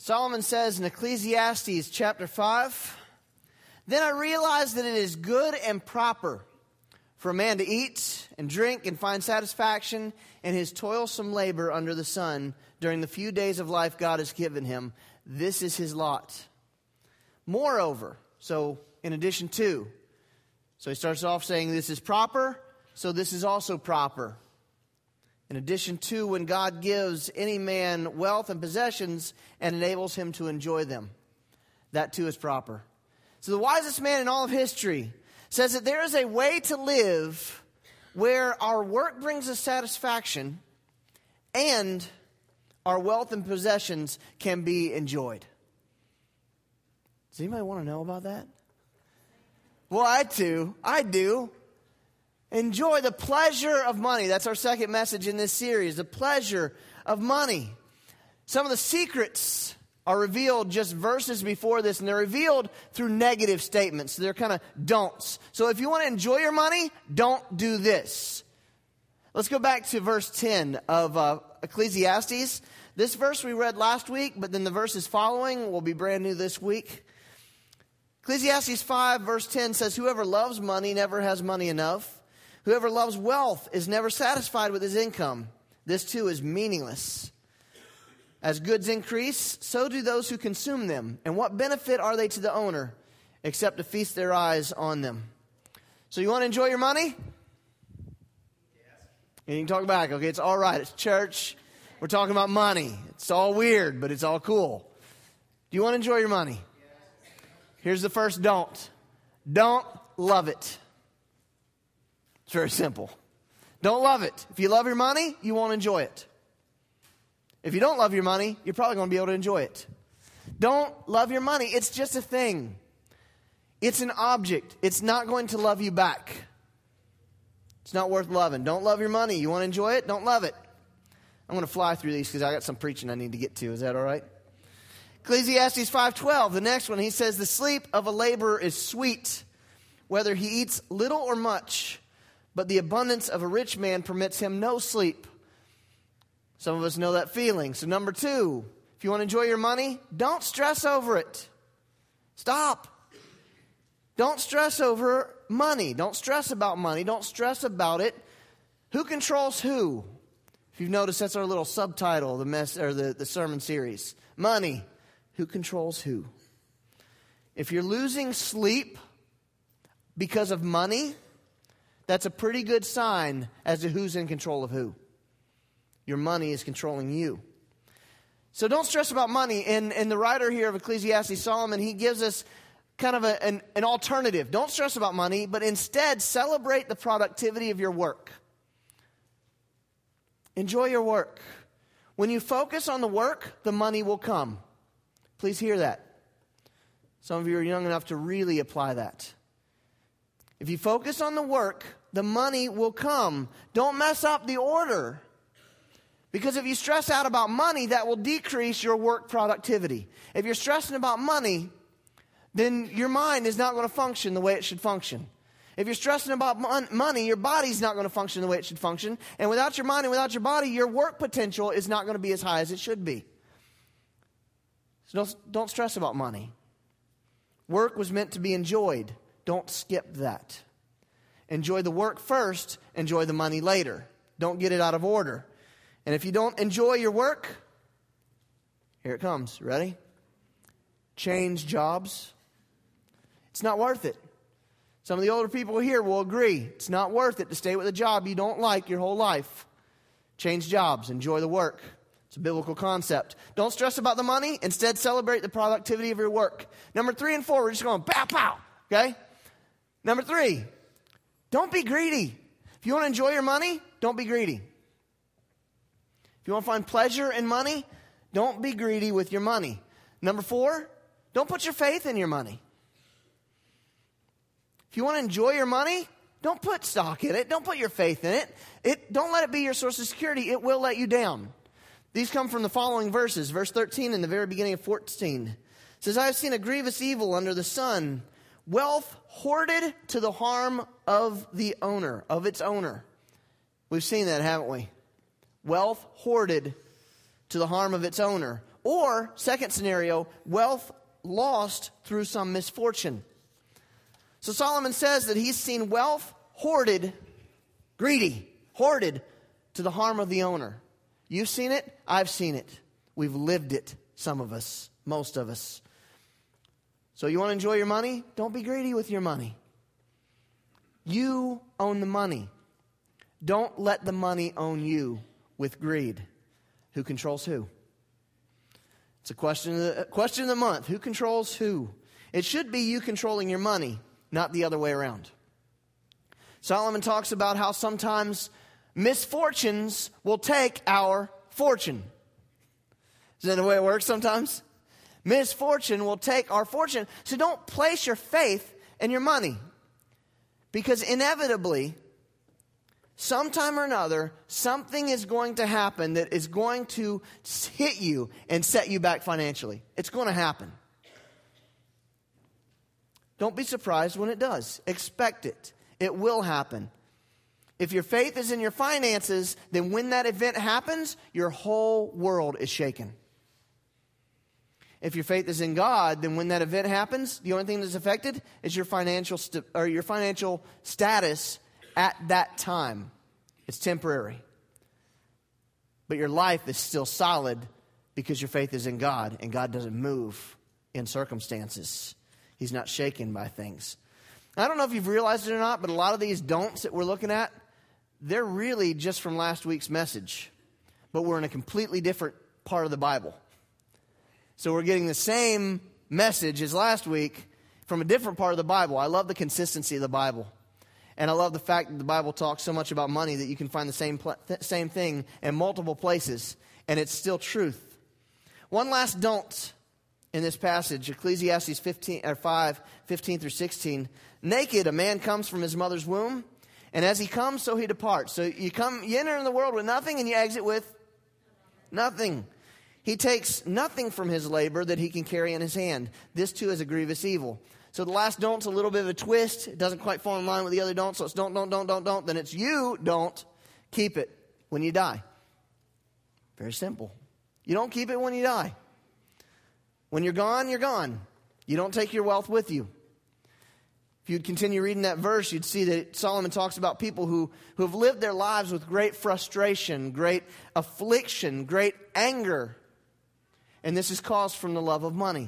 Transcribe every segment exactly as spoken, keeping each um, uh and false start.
Solomon says in Ecclesiastes chapter five, "Then I realized that it is good and proper for a man to eat and drink and find satisfaction in his toilsome labor under the sun during the few days of life God has given him. This is his lot. Moreover," so in addition to, so he starts off saying this is proper, so this is also proper. In addition to, when God gives any man wealth and possessions and enables him to enjoy them, that too is proper. So the wisest man in all of history says that there is a way to live where our work brings us satisfaction and our wealth and possessions can be enjoyed. Does anybody want to know about that? Well, I do. I do. Enjoy the pleasure of money. That's our second message in this series, the pleasure of money. Some of the secrets are revealed just verses before this, and they're revealed through negative statements. They're kind of don'ts. So if you want to enjoy your money, don't do this. Let's go back to verse ten of uh, Ecclesiastes. This verse we read last week, but then the verses following will be brand new this week. Ecclesiastes five verse ten says, "Whoever loves money never has money enough. Whoever loves wealth is never satisfied with his income. This too is meaningless. As goods increase, so do those who consume them. And what benefit are they to the owner, except to feast their eyes on them?" So you want to enjoy your money? Yes. And you can talk back. Okay, it's all right. It's church. We're talking about money. It's all weird, but it's all cool. Do you want to enjoy your money? Yes. Here's the first don't. Don't love it. It's very simple. Don't love it. If you love your money, you won't enjoy it. If you don't love your money, you're probably going to be able to enjoy it. Don't love your money. It's just a thing. It's an object. It's not going to love you back. It's not worth loving. Don't love your money. You want to enjoy it? Don't love it. I'm going to fly through these because I got some preaching I need to get to. Is that all right? Ecclesiastes five twelve, the next one, he says, "The sleep of a laborer is sweet, whether he eats little or much. But the abundance of a rich man permits him no sleep." Some of us know that feeling. So number two, if you want to enjoy your money, don't stress over it. Stop. Don't stress over money. Don't stress about money. Don't stress about it. Who controls who? If you've noticed, that's our little subtitle, the mess or the, the sermon series. Money. Who controls who? If you're losing sleep because of money, that's a pretty good sign as to who's in control of who. Your money is controlling you. So don't stress about money. And, and the writer here of Ecclesiastes, Solomon, he gives us kind of a, an, an alternative. Don't stress about money, but instead celebrate the productivity of your work. Enjoy your work. When you focus on the work, the money will come. Please hear that. Some of you are young enough to really apply that. If you focus on the work, the money will come. Don't mess up the order. Because if you stress out about money, that will decrease your work productivity. If you're stressing about money, then your mind is not going to function the way it should function. If you're stressing about mon- money, your body's not going to function the way it should function. And without your mind and without your body, your work potential is not going to be as high as it should be. So don't, don't stress about money. Work was meant to be enjoyed. Don't skip that. Enjoy the work first, enjoy the money later. Don't get it out of order. And if you don't enjoy your work, here it comes. Ready? Change jobs. It's not worth it. Some of the older people here will agree. It's not worth it to stay with a job you don't like your whole life. Change jobs. Enjoy the work. It's a biblical concept. Don't stress about the money. Instead, celebrate the productivity of your work. Number three and four, we're just going pow, pow. Okay? Number three, don't be greedy. If you want to enjoy your money, don't be greedy. If you want to find pleasure in money, don't be greedy with your money. Number four, don't put your faith in your money. If you want to enjoy your money, don't put stock in it. Don't put your faith in it. It don't let it be your source of security. It will let you down. These come from the following verses. Verse thirteen in the very beginning of fourteen. It says, "I have seen a grievous evil under the sun, wealth hoarded to the harm of the owner, of its owner." We've seen that, haven't we? Wealth hoarded to the harm of its owner. Or, second scenario, wealth lost through some misfortune. So Solomon says that he's seen wealth hoarded, greedy, hoarded to the harm of the owner. You've seen it. I've seen it. We've lived it, some of us, most of us. So you want to enjoy your money? Don't be greedy with your money. You own the money. Don't let the money own you with greed. Who controls who? It's a question of the, question of the month. Who controls who? It should be you controlling your money, not the other way around. Solomon talks about how sometimes misfortunes will take our fortune. Is that the way it works sometimes? Misfortune will take our fortune. So don't place your faith in your money. Because inevitably, sometime or another, something is going to happen that is going to hit you and set you back financially. It's going to happen. Don't be surprised when it does. Expect it. It will happen. If your faith is in your finances, then when that event happens, your whole world is shaken. If your faith is in God, then when that event happens, the only thing that's affected is your financial st- or your financial status at that time. It's temporary. But your life is still solid because your faith is in God, and God doesn't move in circumstances. He's not shaken by things. I don't know if you've realized it or not, but a lot of these don'ts that we're looking at, they're really just from last week's message. But we're in a completely different part of the Bible. So we're getting the same message as last week from a different part of the Bible. I love the consistency of the Bible. And I love the fact that the Bible talks so much about money that you can find the same pl- th- same thing in multiple places, and it's still truth. One last don't in this passage, Ecclesiastes fifteen, or five, fifteen through sixteen. Naked a man comes from his mother's womb, and as he comes, so he departs. So you come, you enter in the world with nothing, and you exit with nothing. He takes nothing from his labor that he can carry in his hand. This too is a grievous evil. So the last don't's a little bit of a twist. It doesn't quite fall in line with the other don'ts. So it's don't, don't, don't, don't, don't. Then it's you don't keep it when you die. Very simple. You don't keep it when you die. When you're gone, you're gone. You don't take your wealth with you. If you'd continue reading that verse, you'd see that Solomon talks about people who, who have lived their lives with great frustration, great affliction, great anger. And this is caused from the love of money.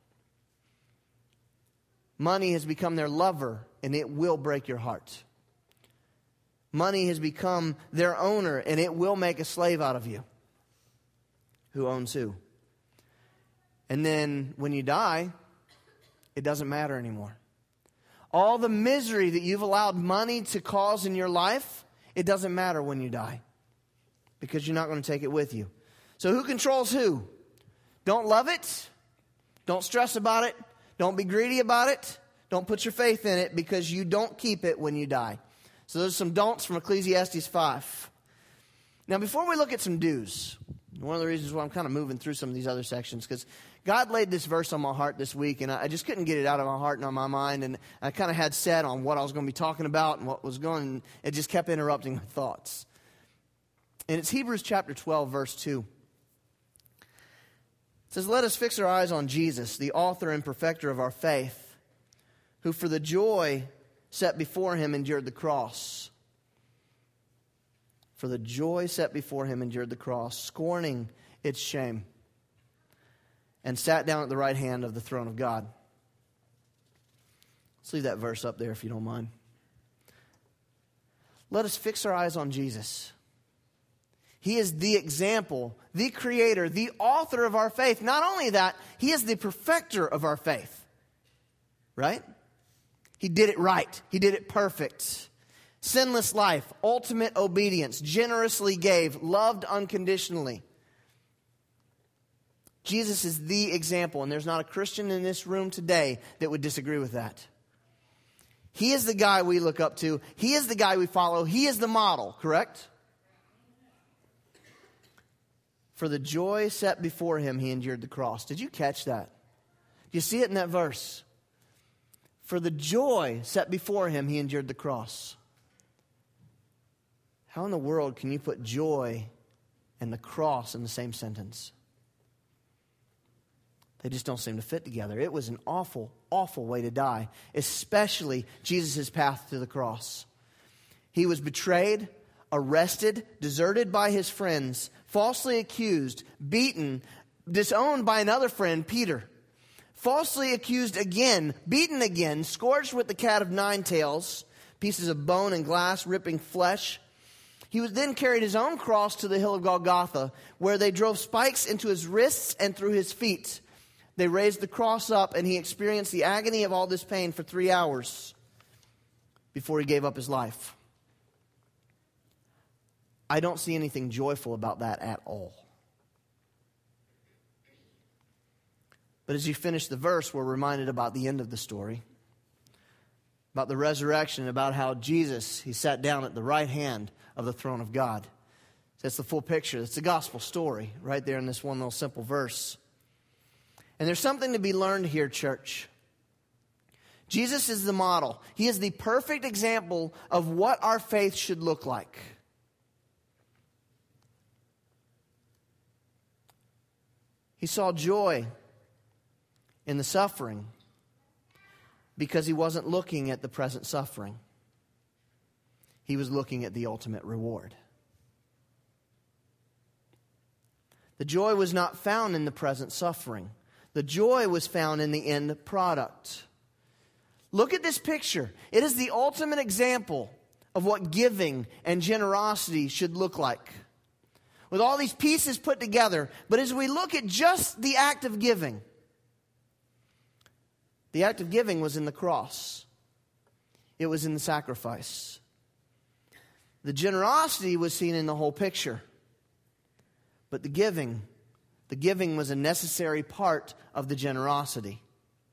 Money has become their lover, and it will break your heart. Money has become their owner, and it will make a slave out of you. Who owns who? And then when you die, it doesn't matter anymore. All the misery that you've allowed money to cause in your life, it doesn't matter when you die. Because you're not going to take it with you. So who controls who? Don't love it. Don't stress about it. Don't be greedy about it. Don't put your faith in it because you don't keep it when you die. So those are some don'ts from Ecclesiastes five. Now before we look at some do's, one of the reasons why I'm kind of moving through some of these other sections, because God laid this verse on my heart this week, and I just couldn't get it out of my heart and on my mind, and I kind of had set on what I was going to be talking about and what was going, and it just kept interrupting my thoughts. And it's Hebrews chapter twelve, verse two. It says, "Let us fix our eyes on Jesus, the author and perfecter of our faith, who for the joy set before him endured the cross. For the joy set before him endured the cross, scorning its shame, and sat down at the right hand of the throne of God." Let's leave that verse up there if you don't mind. Let us fix our eyes on Jesus. He is the example, the creator, the author of our faith. Not only that, he is the perfecter of our faith. Right? He did it right. He did it perfect. Sinless life, ultimate obedience, generously gave, loved unconditionally. Jesus is the example, and there's not a Christian in this room today that would disagree with that. He is the guy we look up to. He is the guy we follow. He is the model, correct? For the joy set before him, he endured the cross. Did you catch that? Do you see it in that verse? For the joy set before him, he endured the cross. How in the world can you put joy and the cross in the same sentence? They just don't seem to fit together. It was an awful, awful way to die, especially Jesus' path to the cross. He was betrayed, arrested, deserted by his friends, falsely accused, beaten, disowned by another friend, Peter. Falsely accused again, beaten again, scourged with the cat of nine tails, pieces of bone and glass ripping flesh. He was then carried his own cross to the hill of Golgotha, where they drove spikes into his wrists and through his feet. They raised the cross up, and he experienced the agony of all this pain for three hours before he gave up his life. I don't see anything joyful about that at all. But as you finish the verse, we're reminded about the end of the story, about the resurrection, about how Jesus, he sat down at the right hand of the throne of God. That's the full picture. It's the gospel story right there in this one little simple verse. And there's something to be learned here, church. Jesus is the model. He is the perfect example of what our faith should look like. He saw joy in the suffering because he wasn't looking at the present suffering. He was looking at the ultimate reward. The joy was not found in the present suffering. The joy was found in the end product. Look at this picture. It is the ultimate example of what giving and generosity should look like. With all these pieces put together, but as we look at just the act of giving, the act of giving was in the cross. It was in the sacrifice. The generosity was seen in the whole picture. But the giving, the giving was a necessary part of the generosity.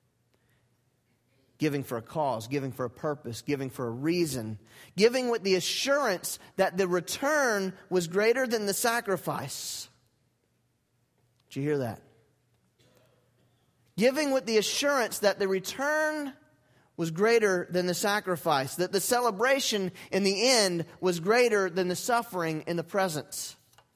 Giving for a cause, giving for a purpose, giving for a reason. Giving with the assurance that the return was greater than the sacrifice. Did you hear that? Giving with the assurance that the return was greater than the sacrifice. That the celebration in the end was greater than the suffering in the present.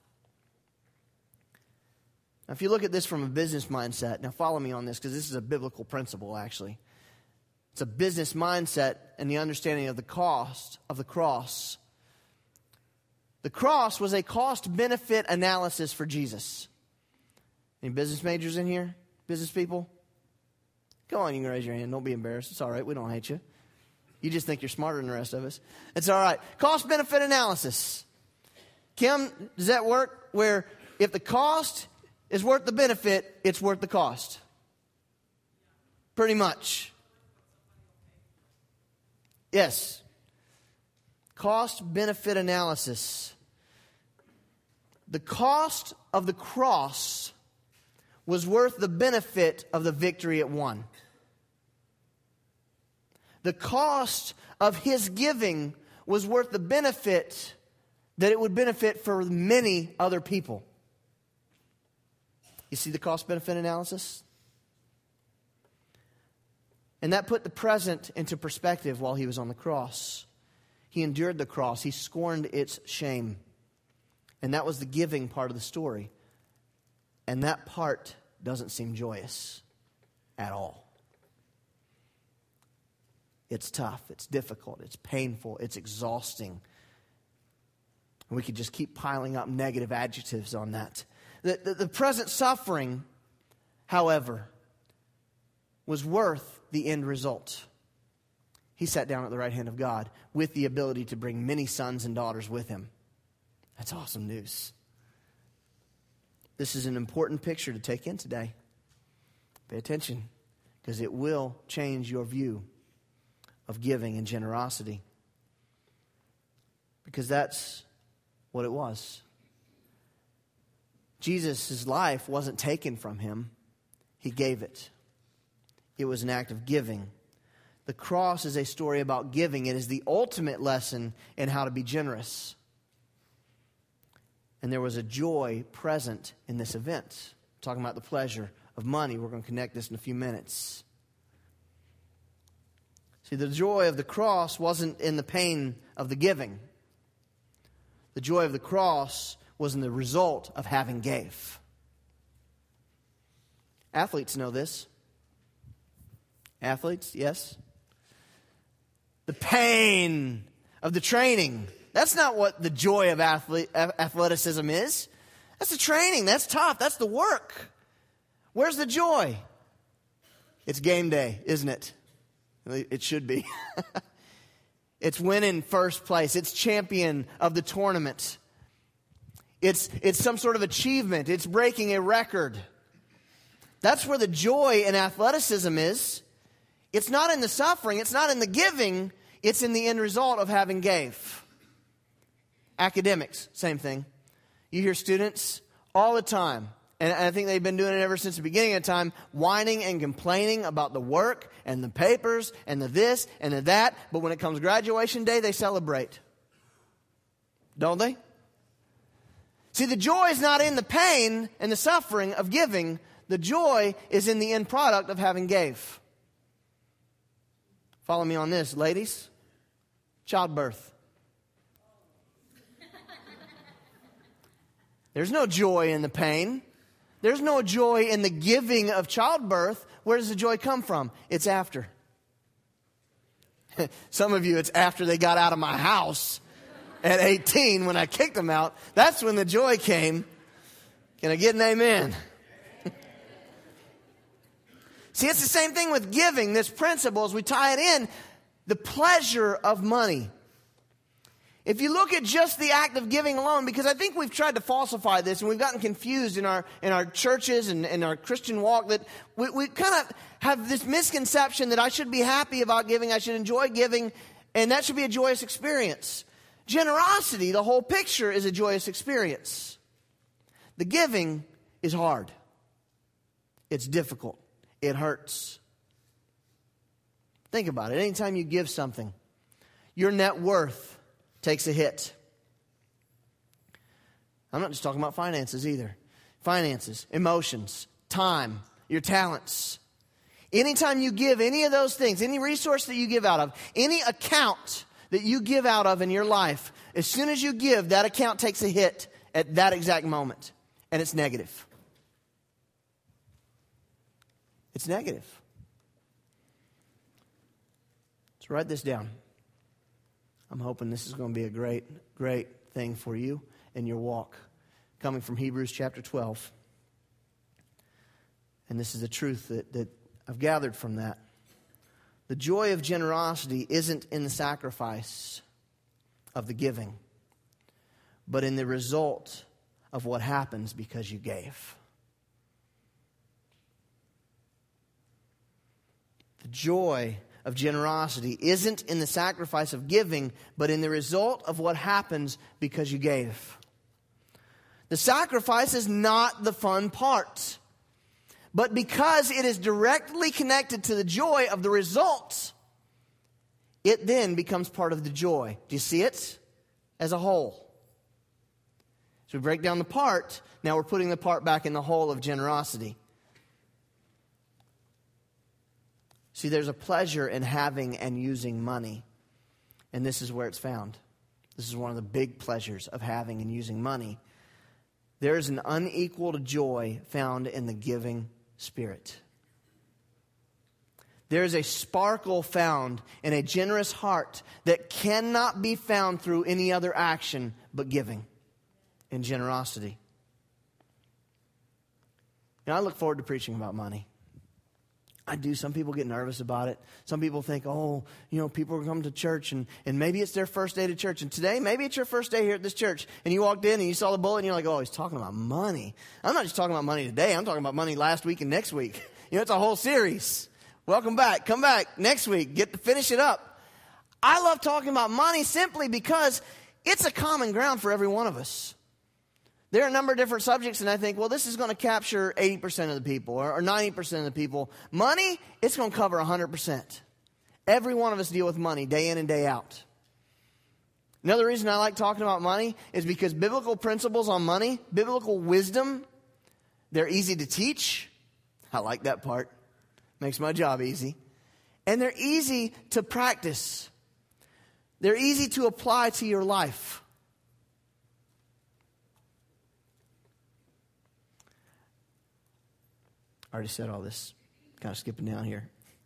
Now, if you look at this from a business mindset, now follow me on this because this is a biblical principle actually. It's a business mindset and the understanding of the cost of the cross. The cross was a cost-benefit analysis for Jesus. Any business majors in here? Business people? Go on, you can raise your hand. Don't be embarrassed. It's all right. We don't hate you. You just think you're smarter than the rest of us. It's all right. Cost-benefit analysis. Kim, does that work? Where if the cost is worth the benefit, it's worth the cost. Pretty much. Yes. Cost-benefit analysis. The cost of the cross was worth the benefit of the victory it won. The cost of his giving was worth the benefit that it would benefit for many other people. You see the cost-benefit analysis? And that put the present into perspective while he was on the cross. He endured the cross. He scorned its shame. And that was the giving part of the story. And that part doesn't seem joyous at all. It's tough. It's difficult. It's painful. It's exhausting. And we could just keep piling up negative adjectives on that. The, the, the present suffering, however, was worth the end result. He sat down at the right hand of God with the ability to bring many sons and daughters with him. That's awesome news. This is an important picture to take in today. Pay attention, because it will change your view of giving and generosity. Because that's what it was. Jesus' life wasn't taken from him. He gave it. It was an act of giving. The cross is a story about giving. It is the ultimate lesson in how to be generous. And there was a joy present in this event. I'm talking about the pleasure of money. We're going to connect this in a few minutes. See, the joy of the cross wasn't in the pain of the giving. The joy of the cross was in the result of having gave. Athletes know this. Athletes, yes. The pain of the training. That's not what the joy of athlete, athleticism is. That's the training. That's tough. That's the work. Where's the joy? It's game day, isn't it? It should be. It's winning first place. It's champion of the tournament. It's, it's some sort of achievement. It's breaking a record. That's where the joy in athleticism is. It's not in the suffering. It's not in the giving. It's in the end result of having gave. Academics, same thing. You hear students all the time, and I think they've been doing it ever since the beginning of time, whining and complaining about the work and the papers and the this and the that. But when it comes graduation day, they celebrate. Don't they? See, the joy is not in the pain and the suffering of giving. The joy is in the end product of having gave. Follow me on this, ladies. Childbirth. There's no joy in the pain. There's no joy in the giving of childbirth. Where does the joy come from? It's after. Some of you, it's after they got out of my house at eighteen when I kicked them out. That's when the joy came. Can I get an amen? See, it's the same thing with giving. This principle, as we tie it in, the pleasure of money. If you look at just the act of giving alone, because I think we've tried to falsify this and we've gotten confused in our in our churches and in our Christian walk, that we, we kind of have this misconception that I should be happy about giving, I should enjoy giving, and that should be a joyous experience. Generosity, the whole picture, is a joyous experience. The giving is hard. It's difficult. It hurts. Think about it. Anytime you give something, your net worth takes a hit. I'm not just talking about finances either. Finances, emotions, time, your talents. Anytime you give any of those things, any resource that you give out of, any account that you give out of in your life, as soon as you give, that account takes a hit at that exact moment. And it's negative. It's negative. So write this down. I'm hoping this is going to be a great, great thing for you in your walk. Coming from Hebrews chapter twelve. And this is the truth that, that I've gathered from that. The joy of generosity isn't in the sacrifice of the giving, but in the result of what happens because you gave. The joy of generosity isn't in the sacrifice of giving, but in the result of what happens because you gave. The sacrifice is not the fun part, but because it is directly connected to the joy of the results, it then becomes part of the joy. Do you see it? As a whole. So we break down the part, now we're putting the part back in the whole of generosity. See, there's a pleasure in having and using money. And this is where it's found. This is one of the big pleasures of having and using money. There is an unequaled joy found in the giving spirit. There is a sparkle found in a generous heart that cannot be found through any other action but giving and generosity. Now, I look forward to preaching about money. I do. Some people get nervous about it. Some people think, oh, you know, people are coming to church and, and maybe it's their first day to church. And today, maybe it's your first day here at this church. And you walked in and you saw the bullet and you're like, oh, he's talking about money. I'm not just talking about money today. I'm talking about money last week and next week. You know, it's a whole series. Welcome back. Come back next week. Get to finish it up. I love talking about money simply because it's a common ground for every one of us. There are a number of different subjects, and I think, well, this is going to capture eighty percent of the people or, or ninety percent of the people. Money, it's going to cover one hundred percent. Every one of us deal with money day in and day out. Another reason I like talking about money is because biblical principles on money, biblical wisdom, they're easy to teach. I like that part. Makes my job easy. And they're easy to practice. They're easy to apply to your life. I already said all this. Kind of skipping down here.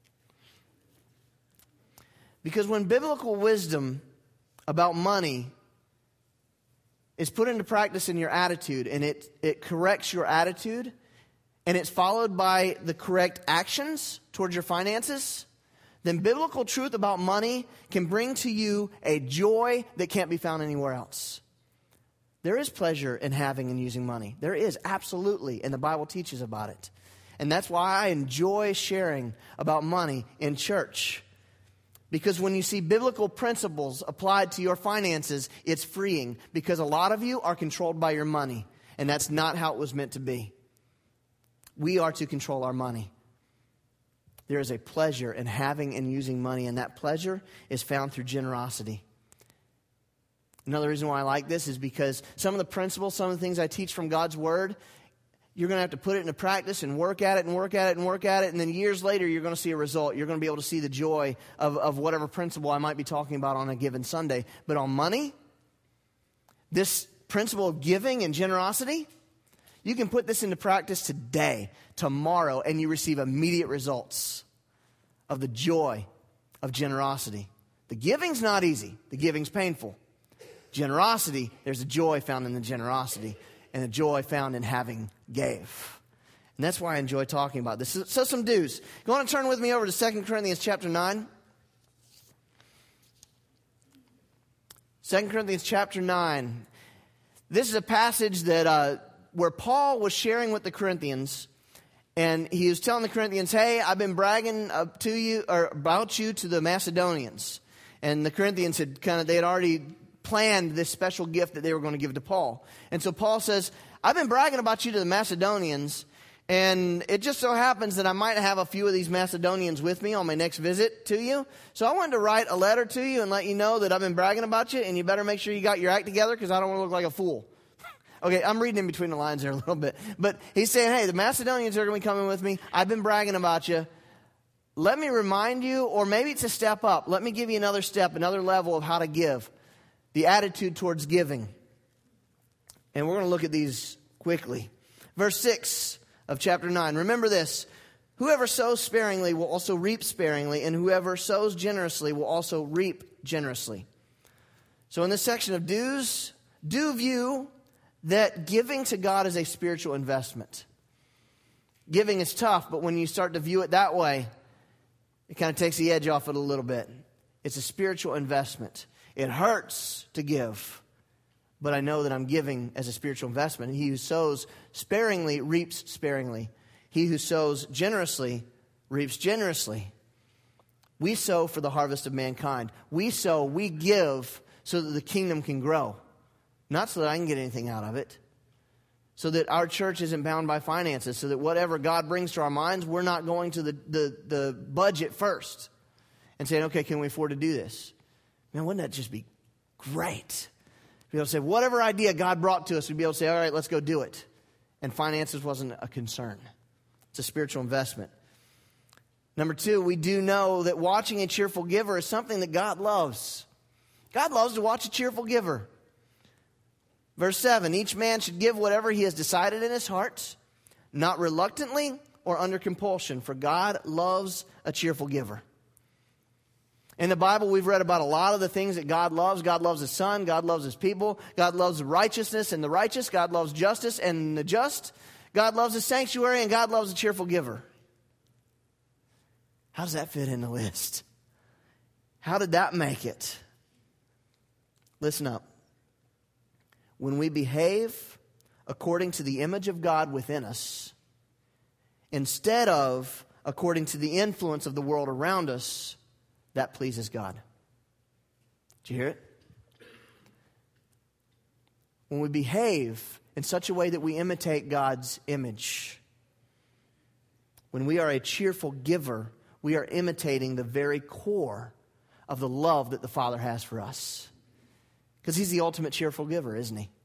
Because when biblical wisdom about money is put into practice in your attitude, and it, it corrects your attitude, and it's followed by the correct actions towards your finances, then biblical truth about money can bring to you a joy that can't be found anywhere else. There is pleasure in having and using money. There is, absolutely, and the Bible teaches about it. And that's why I enjoy sharing about money in church. Because when you see biblical principles applied to your finances, it's freeing. Because a lot of you are controlled by your money, and that's not how it was meant to be. We are to control our money. There is a pleasure in having and using money, and that pleasure is found through generosity. Another reason why I like this is because some of the principles, some of the things I teach from God's Word, you're going to have to put it into practice and work at it and work at it and work at it, and then years later you're going to see a result. You're going to be able to see the joy of, of whatever principle I might be talking about on a given Sunday. But on money, this principle of giving and generosity, you can put this into practice today, tomorrow, and you receive immediate results of the joy of generosity. The giving's not easy. The giving's painful. Generosity, there's a joy found in the generosity and a joy found in having gave. And that's why I enjoy talking about this. So, so some do's. You want to turn with me over to Second Corinthians chapter nine? Second Corinthians chapter nine. This is a passage that uh, where Paul was sharing with the Corinthians, and he was telling the Corinthians, hey, I've been bragging up to you or about you to the Macedonians. And the Corinthians had kind of, they had already planned this special gift that they were going to give to Paul. And so Paul says, I've been bragging about you to the Macedonians, and it just so happens that I might have a few of these Macedonians with me on my next visit to you. So I wanted to write a letter to you and let you know that I've been bragging about you, and you better make sure you got your act together because I don't want to look like a fool. Okay, I'm reading in between the lines there a little bit. But he's saying, hey, the Macedonians are going to be coming with me. I've been bragging about you. Let me remind you, or maybe it's a step up. Let me give you another step, another level of how to give. The attitude towards giving. And we're going to look at these quickly. Verse six of chapter nine. Remember this. Whoever sows sparingly will also reap sparingly, and whoever sows generously will also reap generously. So in this section of do's, do view that giving to God is a spiritual investment. Giving is tough, but when you start to view it that way, it kind of takes the edge off it a little bit. It's a spiritual investment. It hurts to give, but I know that I'm giving as a spiritual investment. He who sows sparingly reaps sparingly. He who sows generously reaps generously. We sow for the harvest of mankind. We sow, we give so that the kingdom can grow. Not so that I can get anything out of it. So that our church isn't bound by finances. So that whatever God brings to our minds, we're not going to the, the, the budget first and saying, okay, can we afford to do this? Man, wouldn't that just be great? Be able to say, whatever idea God brought to us, we'd be able to say, all right, let's go do it. And finances wasn't a concern. It's a spiritual investment. Number two, we do know that watching a cheerful giver is something that God loves. God loves to watch a cheerful giver. Verse seven, each man should give whatever he has decided in his heart, not reluctantly or under compulsion, for God loves a cheerful giver. In the Bible, we've read about a lot of the things that God loves. God loves His Son. God loves His people. God loves righteousness and the righteous. God loves justice and the just. God loves His sanctuary, and God loves a cheerful giver. How does that fit in the list? How did that make it? Listen up. When we behave according to the image of God within us, instead of according to the influence of the world around us, that pleases God. Did you hear it? When we behave in such a way that we imitate God's image, when we are a cheerful giver, we are imitating the very core of the love that the Father has for us. Because He's the ultimate cheerful giver, isn't He?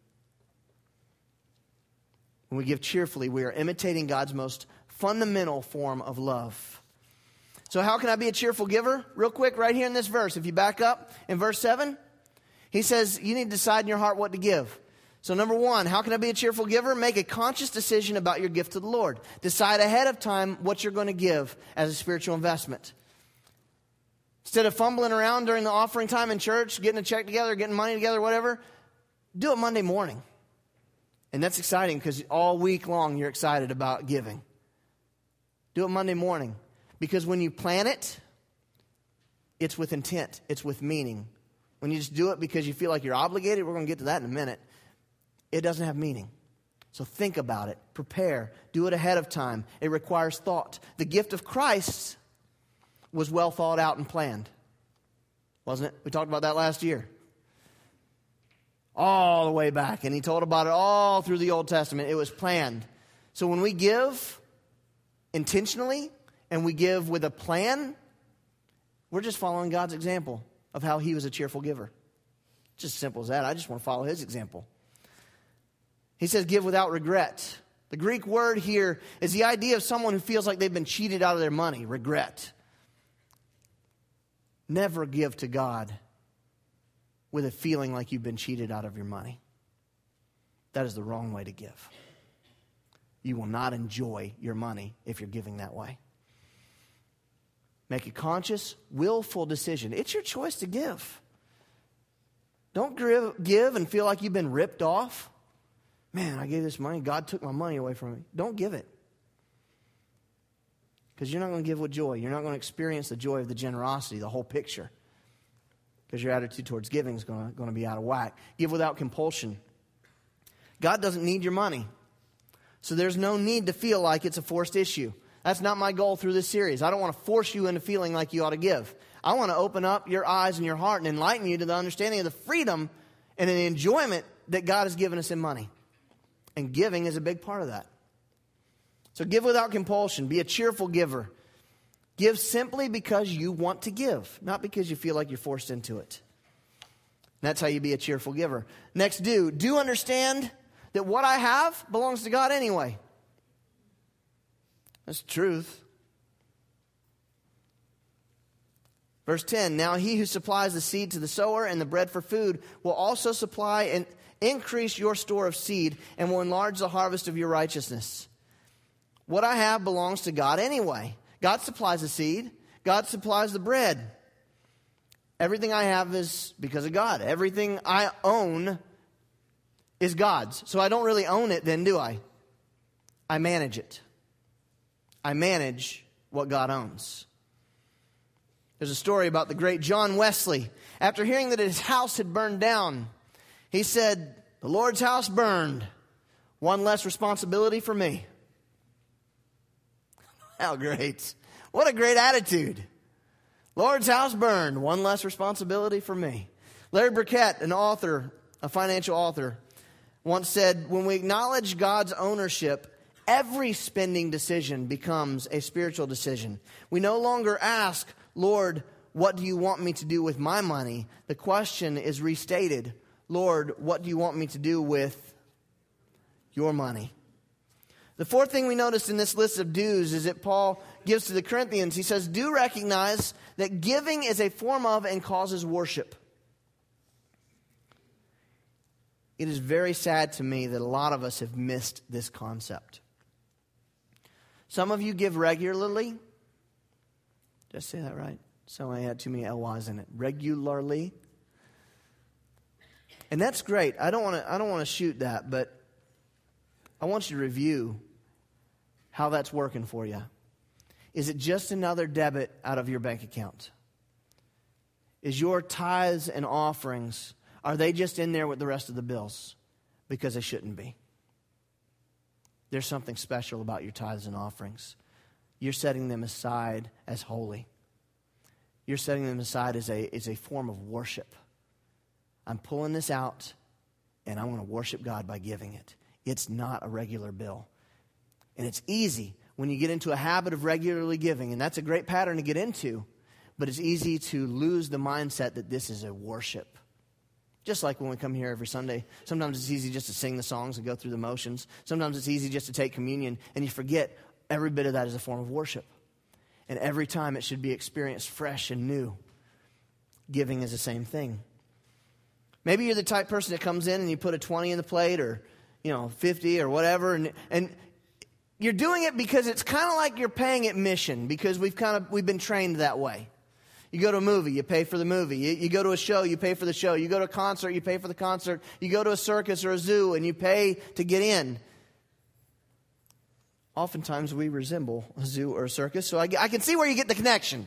When we give cheerfully, we are imitating God's most fundamental form of love. So how can I be a cheerful giver? Real quick, right here in this verse. If you back up in verse seven, he says you need to decide in your heart what to give. So number one, how can I be a cheerful giver? Make a conscious decision about your gift to the Lord. Decide ahead of time what you're going to give as a spiritual investment. Instead of fumbling around during the offering time in church, getting a check together, getting money together, whatever, do it Monday morning. And that's exciting because all week long you're excited about giving. Do it Monday morning. Because when you plan it, it's with intent. It's with meaning. When you just do it because you feel like you're obligated, we're going to get to that in a minute, it doesn't have meaning. So think about it. Prepare. Do it ahead of time. It requires thought. The gift of Christ was well thought out and planned. Wasn't it? We talked about that last year. All the way back. And he told about it all through the Old Testament. It was planned. So when we give intentionally and we give with a plan, we're just following God's example of how he was a cheerful giver. Just as simple as that. I just want to follow his example. He says, give without regret. The Greek word here is the idea of someone who feels like they've been cheated out of their money. Regret. Never give to God with a feeling like you've been cheated out of your money. That is the wrong way to give. You will not enjoy your money if you're giving that way. Make a conscious, willful decision. It's your choice to give. Don't give and feel like you've been ripped off. Man, I gave this money. God took my money away from me. Don't give it. Because you're not going to give with joy. You're not going to experience the joy of the generosity, the whole picture. Because your attitude towards giving is going to, going to be out of whack. Give without compulsion. God doesn't need your money. So there's no need to feel like it's a forced issue. That's not my goal through this series. I don't want to force you into feeling like you ought to give. I want to open up your eyes and your heart and enlighten you to the understanding of the freedom and the enjoyment that God has given us in money. And giving is a big part of that. So give without compulsion. Be a cheerful giver. Give simply because you want to give, not because you feel like you're forced into it. And that's how you be a cheerful giver. Next, do. Do understand that what I have belongs to God anyway. That's the truth. Verse ten, now he who supplies the seed to the sower and the bread for food will also supply and increase your store of seed and will enlarge the harvest of your righteousness. What I have belongs to God anyway. God supplies the seed. God supplies the bread. Everything I have is because of God. Everything I own is God's. So I don't really own it then, do I? I manage it. I manage what God owns. There's a story about the great John Wesley. After hearing that his house had burned down, he said, the Lord's house burned. One less responsibility for me. How great. What a great attitude. Lord's house burned. One less responsibility for me. Larry Burkett, an author, a financial author, once said, when we acknowledge God's ownership, every spending decision becomes a spiritual decision. We no longer ask, Lord, what do you want me to do with my money? The question is restated. Lord, what do you want me to do with your money? The fourth thing we notice in this list of do's is that Paul gives to the Corinthians. He says, do recognize that giving is a form of and causes worship. It is very sad to me that a lot of us have missed this concept. Some of you give regularly. Did I say that right? So I had too many L Y's in it. Regularly. And that's great. I don't want to I don't want to shoot that, but I want you to review how that's working for you. Is it just another debit out of your bank account? Is your tithes and offerings, are they just in there with the rest of the bills? Because they shouldn't be. There's something special about your tithes and offerings. You're setting them aside as holy. You're setting them aside as a, as a form of worship. I'm pulling this out, and I want to worship God by giving it. It's not a regular bill. And it's easy when you get into a habit of regularly giving, and that's a great pattern to get into, but it's easy to lose the mindset that this is a worship. Just like when we come here every Sunday, sometimes it's easy just to sing the songs and go through the motions. Sometimes it's easy just to take communion, and you forget every bit of that is a form of worship. And every time it should be experienced fresh and new. Giving is the same thing. Maybe you're the type of person that comes in and you put a twenty in the plate or, you know, fifty or whatever. And, and you're doing it because it's kind of like you're paying admission because we've kind of, we've been trained that way. You go to a movie, you pay for the movie. You, you go to a show, you pay for the show. You go to a concert, you pay for the concert. You go to a circus or a zoo and you pay to get in. Oftentimes we resemble a zoo or a circus, so I, I can see where you get the connection.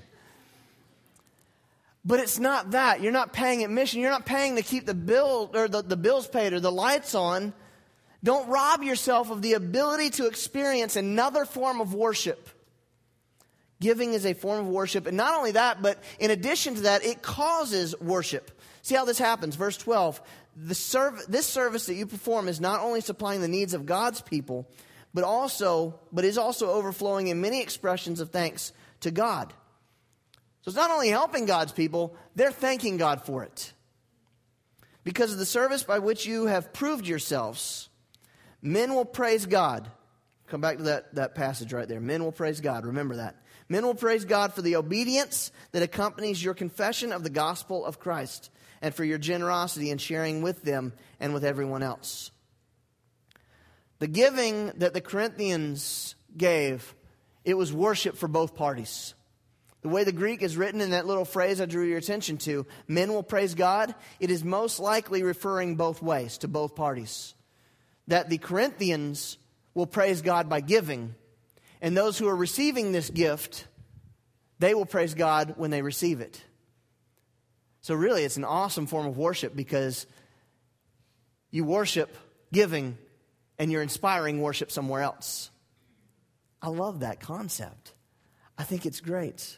But it's not that. You're not paying admission. You're not paying to keep the bill or the, the bills paid or the lights on. Don't rob yourself of the ability to experience another form of worship. Giving is a form of worship. And not only that, but in addition to that, it causes worship. See how this happens. Verse twelve. The serv- this service that you perform is not only supplying the needs of God's people, but also, but is also overflowing in many expressions of thanks to God. So it's not only helping God's people, they're thanking God for it. Because of the service by which you have proved yourselves, men will praise God. Come back to that, that passage right there. Men will praise God. Remember that. Men will praise God for the obedience that accompanies your confession of the gospel of Christ and for your generosity in sharing with them and with everyone else. The giving that the Corinthians gave, it was worship for both parties. The way the Greek is written in that little phrase I drew your attention to, men will praise God, it is most likely referring both ways, to both parties. That the Corinthians will praise God by giving, and those who are receiving this gift, they will praise God when they receive it. So really, it's an awesome form of worship because you worship giving and you're inspiring worship somewhere else. I love that concept. I think it's great.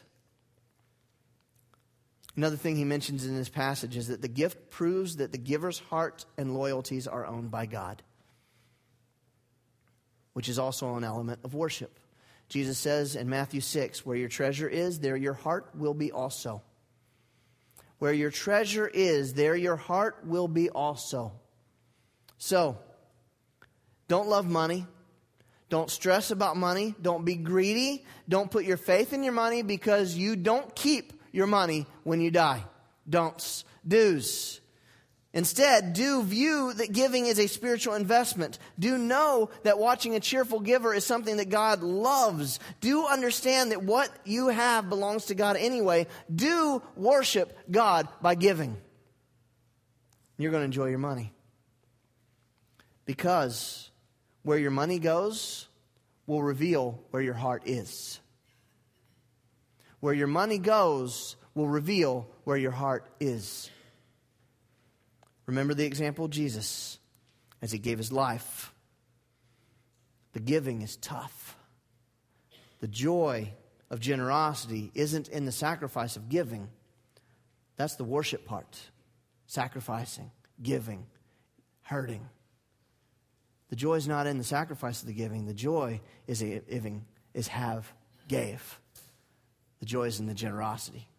Another thing he mentions in this passage is that the gift proves that the giver's heart and loyalties are owned by God, which is also an element of worship. Jesus says in Matthew six, where your treasure is, there your heart will be also. Where your treasure is, there your heart will be also. So, don't love money. Don't stress about money. Don't be greedy. Don't put your faith in your money because you don't keep your money when you die. Don'ts. Do's. Instead, do view that giving is a spiritual investment. Do know that watching a cheerful giver is something that God loves. Do understand that what you have belongs to God anyway. Do worship God by giving. You're going to enjoy your money. Because where your money goes will reveal where your heart is. Where your money goes will reveal where your heart is. Remember the example of Jesus as he gave his life. The giving is tough. The joy of generosity isn't in the sacrifice of giving. That's the worship part. Sacrificing, giving, hurting. The joy is not in the sacrifice of the giving. The joy is a giving, is have, gave. The joy is in the generosity.